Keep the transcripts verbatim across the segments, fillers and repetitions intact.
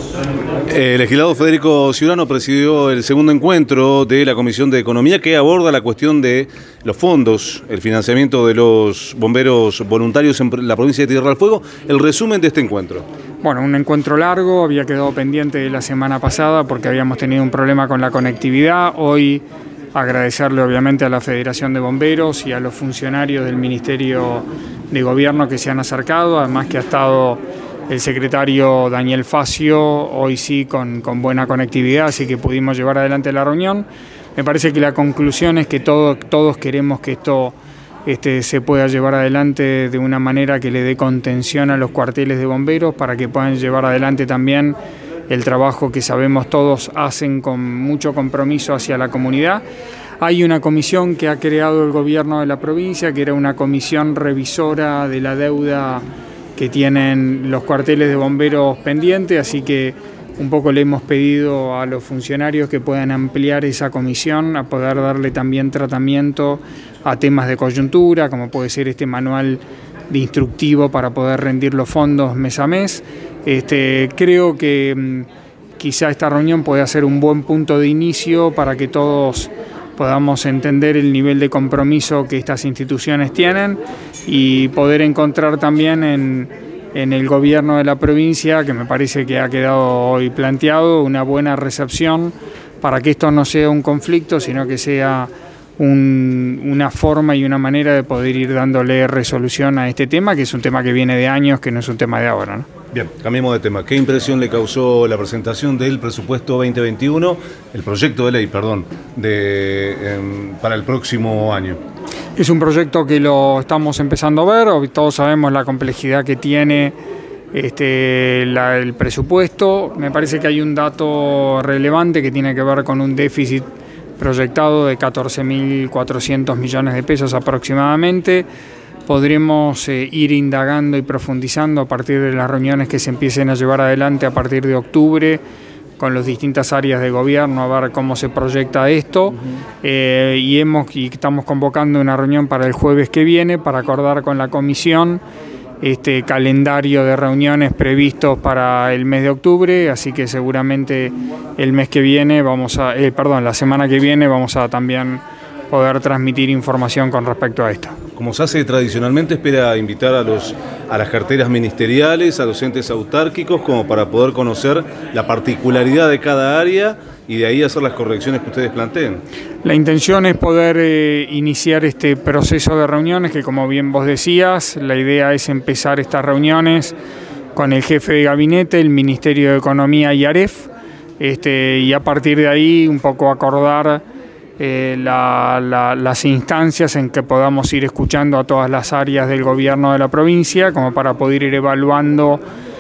El legislador Federico Ciurano presidió el segundo encuentro de la Comisión de Economía que aborda la cuestión de los fondos, el financiamiento de los bomberos voluntarios en la provincia de Tierra del Fuego. El resumen de este encuentro. Bueno, un encuentro largo, había quedado pendiente de la semana pasada porque habíamos tenido un problema con la conectividad. Hoy agradecerle obviamente a la Federación de Bomberos y a los funcionarios del Ministerio de Gobierno que se han acercado, además que ha estado el secretario Daniel Facio, hoy sí con, con buena conectividad, así que pudimos llevar adelante la reunión. Me parece que la conclusión es que todo, todos queremos que esto este, se pueda llevar adelante de una manera que le dé contención a los cuarteles de bomberos para que puedan llevar adelante también el trabajo que sabemos todos hacen con mucho compromiso hacia la comunidad. Hay una comisión que ha creado el gobierno de la provincia, que era una comisión revisora de la deuda que tienen los cuarteles de bomberos pendientes, así que un poco le hemos pedido a los funcionarios que puedan ampliar esa comisión, a poder darle también tratamiento a temas de coyuntura, como puede ser este manual de instructivo para poder rendir los fondos mes a mes. Este, creo que mmm, quizá esta reunión pueda ser un buen punto de inicio para que todos podamos entender el nivel de compromiso que estas instituciones tienen y poder encontrar también en, en el gobierno de la provincia, que me parece que ha quedado hoy planteado, una buena recepción para que esto no sea un conflicto, sino que sea un, una forma y una manera de poder ir dándole resolución a este tema, que es un tema que viene de años, que no es un tema de ahora, ¿no? Bien, cambiemos de tema. ¿Qué impresión le causó la presentación del presupuesto veinte veintiuno, el proyecto de ley, perdón, de, eh, para el próximo año? Es un proyecto que lo estamos empezando a ver, todos sabemos la complejidad que tiene este, la, el presupuesto. Me parece que hay un dato relevante que tiene que ver con un déficit proyectado de catorce mil cuatrocientos millones de pesos aproximadamente. Podremos eh, ir indagando y profundizando a partir de las reuniones que se empiecen a llevar adelante a partir de octubre con las distintas áreas de gobierno a ver cómo se proyecta esto. Uh-huh. eh, y, hemos, y estamos convocando una reunión para el jueves que viene para acordar con la comisión este calendario de reuniones previstos para el mes de octubre, así que seguramente el mes que viene vamos a, eh, perdón, la semana que viene vamos a también poder transmitir información con respecto a esto. Como se hace tradicionalmente, espera invitar a, los, a las carteras ministeriales, a los entes autárquicos, como para poder conocer la particularidad de cada área y de ahí hacer las correcciones que ustedes planteen. La intención es poder eh, iniciar este proceso de reuniones, que como bien vos decías, la idea es empezar estas reuniones con el jefe de gabinete, el Ministerio de Economía y AREF, este, y a partir de ahí un poco acordar Eh, la, la, las instancias en que podamos ir escuchando a todas las áreas del gobierno de la provincia, como para poder ir evaluando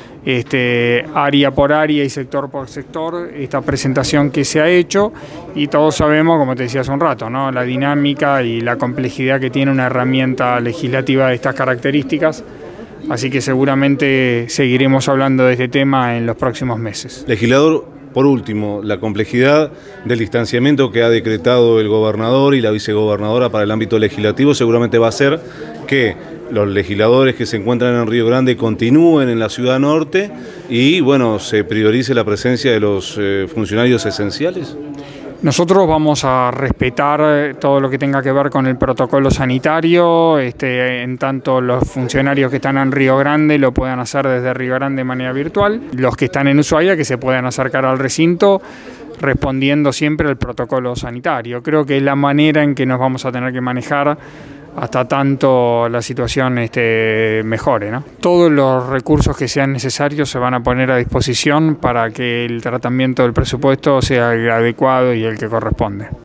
este, área por área y sector por sector esta presentación que se ha hecho. Y todos sabemos, como te decía hace un rato, ¿no?, la dinámica y la complejidad que tiene una herramienta legislativa de estas características. Así que seguramente seguiremos hablando de este tema en los próximos meses. Legislador, por último, la complejidad del distanciamiento que ha decretado el gobernador y la vicegobernadora para el ámbito legislativo seguramente va a hacer que los legisladores que se encuentran en Río Grande continúen en la ciudad norte y, bueno, se priorice la presencia de los eh, funcionarios esenciales. Nosotros vamos a respetar todo lo que tenga que ver con el protocolo sanitario, este, en tanto los funcionarios que están en Río Grande lo puedan hacer desde Río Grande de manera virtual, los que están en Ushuaia que se puedan acercar al recinto respondiendo siempre al protocolo sanitario. Creo que es la manera en que nos vamos a tener que manejar hasta tanto la situación este, mejore, ¿no? Todos los recursos que sean necesarios se van a poner a disposición para que el tratamiento del presupuesto sea el adecuado y el que corresponde.